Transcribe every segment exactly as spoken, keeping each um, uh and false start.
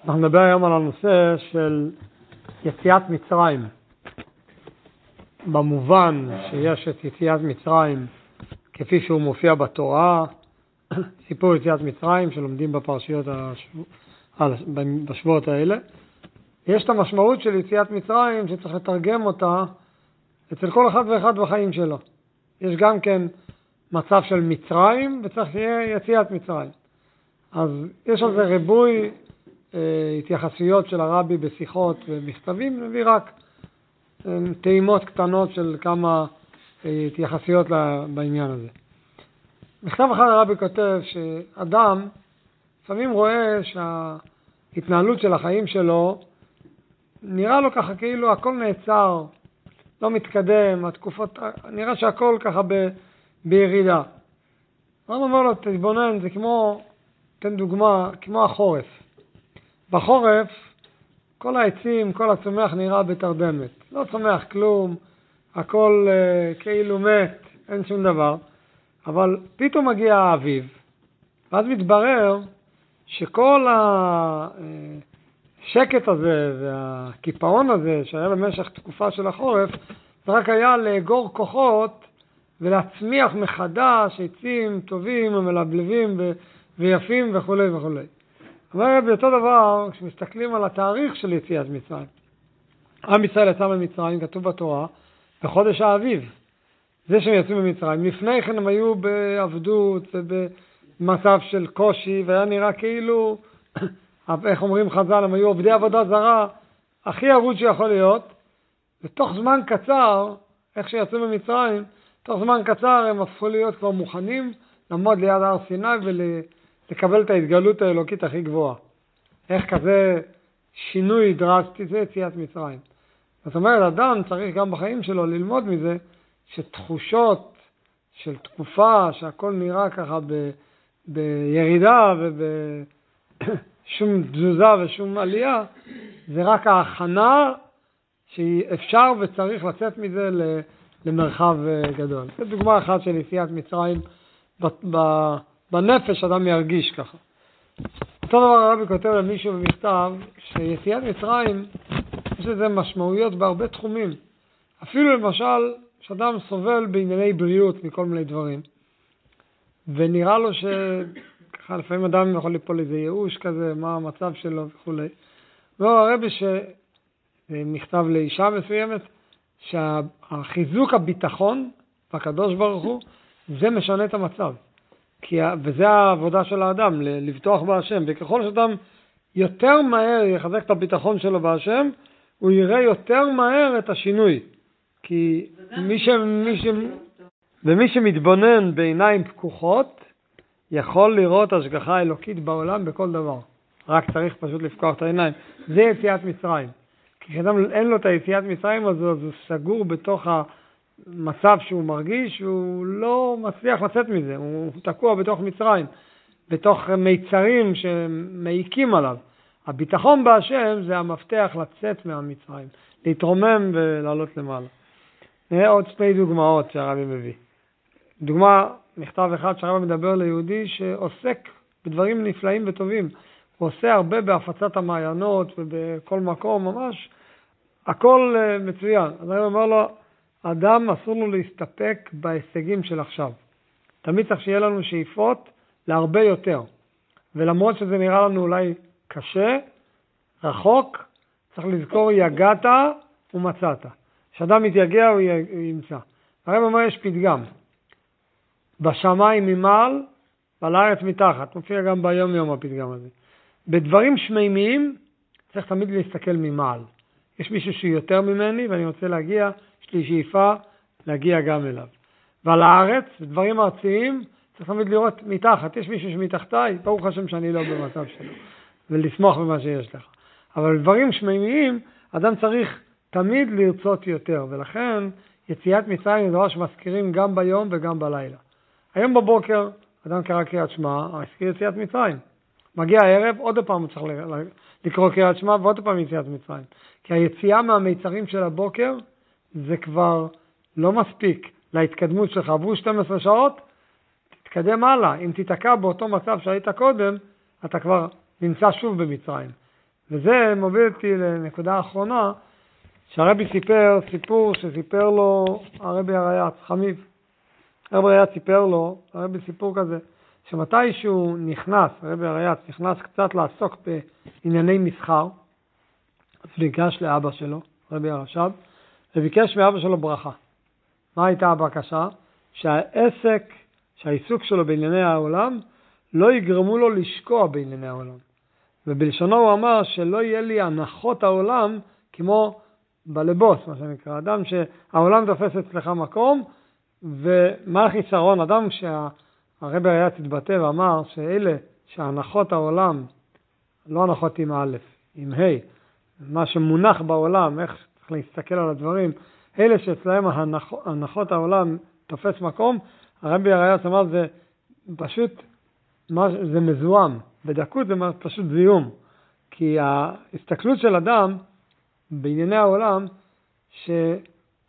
אנחנו נדבר היום על הנושא של יציאת מצרים. במובן שיש את יציאת מצרים כפי שהוא מופיע בתורה, סיפור יציאת מצרים שלומדים בפרשיות בשבועות האלה. יש את המשמעות של יציאת מצרים שצריך לתרגם אותה אצל כל אחד ואחד בחיים שלו. יש גם כן מצב של מצרים וצריך שיהיה יציאת מצרים. אז יש על זה ריבוי התייחסויות של הרבי בשיחות ומכתבים, נביא רק טעימות קטנות של כמה התייחסויות בעניין הזה. מכתב אחד הרבי כותב שאדם לפעמים רואה שההתנהלות של החיים שלו נראה לו ככה כאילו הכל נעצר, לא מתקדם, התקופות, נראה שהכל ככה ב, בירידה. הרבי אומר לו, תתבונן, זה כמו, תן דוגמה, כמו החורף. בחורף כל העצים, כל הצומח נראה בתרדמת. לא צומח כלום, הכל uh, כאילו מת, אין שום דבר. אבל פתאום מגיע האביב, ואז מתברר שכל השקט הזה והקיפאון הזה שהיה במשך תקופה של החורף, זה רק היה לאגור כוחות ולהצמיח מחדש עצים טובים ומלבלבים ויפים וכו' וכו'. אבל באותו דבר, כשמסתכלים על התאריך של יציאת מצרים, עם ישראל יצא ממצרים, כתוב בתורה, בחודש האביב. זה שהם יצאו ממצרים. לפני כן הם היו בעבדות ובמצב של קושי, והיה נראה כאילו, איך אומרים חז"ל, הם היו עובדי עבודה זרה, הכי עבוד שיכול להיות. ותוך זמן קצר, איך שיצאו ממצרים, תוך זמן קצר הם הפכו להיות כבר מוכנים לעמוד ליד הר סיני ולקבל את ההתגלות האלוקית הכי גבוהה. איך כזה שינוי דרסטי, זה יציאת מצרים. זאת אומרת, אדם צריך גם בחיים שלו ללמוד מזה, שתחושות של תקופה שהכל נראה ככה ב, בירידה ובשום תזוזה ושום עלייה, זה רק ההכנה שאפשר וצריך לצאת מזה למרחב גדול. זו דוגמה אחת של יציאת מצרים בנפש, אדם ירגיש ככה. אותו דבר הרבי כותב למישהו במכתב שיציאת מצרים יש לזה משמעויות בהרבה תחומים. אפילו למשל שאדם סובל בענייני בריאות מכל מיני דברים, ונראה לו שככה לפעמים אדם יכול ליפול איזה ייאוש כזה, מה המצב שלו וכו'. ואומר הרבי שמכתב לאישה מסוימת, שהחיזוק הביטחון בקדוש ברוך הוא, זה משנה את המצב. כי, וזה העבודה של האדם, לבטוח בהשם. וככל שאדם יותר מהר יחזק את הביטחון שלו בהשם, הוא יראה יותר מהר את השינוי. כי מי, ש... מי, ש... ומי שמתבונן בעיניים פקוחות, יכול לראות השגחה אלוקית בעולם בכל דבר. רק צריך פשוט לפקוח את העיניים. זה יציאת מצרים. כי כשאדם אין לו את היציאת מצרים הזו, אז הוא סגור בתוך המצב שהוא מרגיש, הוא לא מצליח לצאת מזה. הוא תקוע בתוך מצרים, בתוך מיצרים שמעיקים עליו. הביטחון בהשם זה המפתח לצאת מהמצרים, להתרומם ולעלות למעלה. נראה עוד שתי דוגמאות שהרבי מביא. דוגמה, מכתב אחד שהרבי מדבר ליהודי שעוסק בדברים נפלאים וטובים. הוא עושה הרבה בהפצת המעיינות ובכל מקום, ממש הכל מצוין. אז אני אומר לו, אדם אסור לו להסתפק בהישגים של עכשיו. תמיד צריך שיהיה לנו שאיפות להרבה יותר. ולמרות שזה נראה לנו אולי קשה, רחוק, צריך לזכור יגעת ומצאת. כשאדם מתייגע הוא ימצא. הרב אומר יש פתגם, בשמיים ממעל ועל הארץ מתחת, מופיע גם ביום יום הפתגם הזה. בדברים שמימיים צריך תמיד להסתכל ממעל. יש מישהו שהוא יותר ממני ואני רוצה להגיע, יש לי שאיפה להגיע גם אליו. ועל הארץ, בדברים ארציים, צריך תמיד לראות מתחת. יש מישהו שמתחתיי, ברוך השם שאני לא במצב שלו, ולסמוך במה שיש לך. אבל בדברים שמימיים, אדם צריך תמיד לרצות יותר, ולכן יציאת מצרים זה דבר שמזכירים גם ביום וגם בלילה. היום בבוקר, אדם קרא קריאת שמע, הזכיר יציאת מצרים. מגיע הערב, עוד פעם הוא צריך לקרוא קריאת שמע, ועוד פעם יציאת מצרים. כי היציאה מהמיצרים של הבוקר, זה כבר לא מספיק להתקדמות שלך. עברו שתים עשרה שעות, תתקדם הלאה. אם תתקע באותו מצב שהיית קודם, אתה כבר נמצא שוב במצרים. וזה מוביל אותי לנקודה האחרונה, שהרבי סיפר סיפור שסיפר לו הרבי הריי"צ, חמיב. הרבי הריי"צ סיפר לו, הרבי סיפור כזה, שמתי שהוא נכנס, הרבי הריי"צ נכנס קצת לעסוק בענייני מסחר, אז ביקש לאבא שלו, הרבי הרש"ב, וביקש מאבא שלו ברכה. מה הייתה הבקשה? שהעסק, שהעיסוק שלו בענייני העולם, לא יגרמו לו לשקוע בענייני העולם. ובלשונו הוא אמר שלא יהיה לי הנחות העולם כמו בלבוס, מה שנקרא. אדם שהעולם תופס אצלך מקום, ומה החיסרון? אדם שהרבי הריי"צ התבטא ואמר שאלה שהנחות העולם, לא הנחות עם א', עם ה', מה שמונח בעולם, איך צריך להסתכל על הדברים, אלה שאצלהם הנח, הנחות העולם תופס מקום, הרבי הריי"צ אמר זה פשוט, זה מזוהם, בדקות זה פשוט זיום, כי ההסתכלות של אדם בענייני העולם, שהוא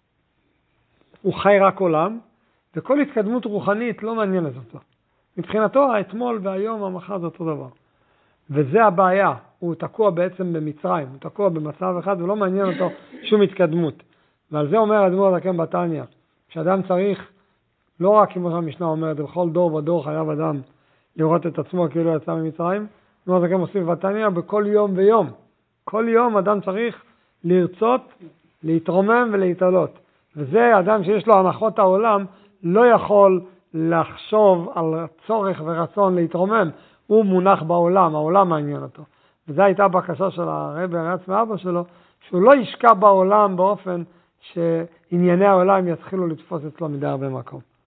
חי רק עולם, וכל התקדמות רוחנית לא מעניינת אותו. מבחינתו, האתמול והיום, המחר זה אותו דבר. וזה הבעיה, הוא תקוע בעצם במצרים, הוא תקוע במצב אחד ולא מעניין אותו שום התקדמות. ועל זה אומר האדמו"ר הזקן בתניא, שאדם צריך, לא רק כמו שהמשנה אומרת, בכל דור ודור חייב אדם לראות את עצמו כאילו יצא ממצרים, האדמו"ר הזקן מוסיף בתניא, בכל יום ויום. כל יום אדם צריך לרצות, להתרומם ולהתעלות. וזה אדם שיש לו הנחות העולם, לא יכול לחשוב על צורך ורצון להתרומם. הוא מונח בעולם, העולם מעניין אותו. וזו הייתה בקשה של הרבי הריי"צ מאבא שלו, שהוא לא ישקע בעולם באופן שענייני העולם יתחילו לתפוס אצלו מדי הרבה מקום.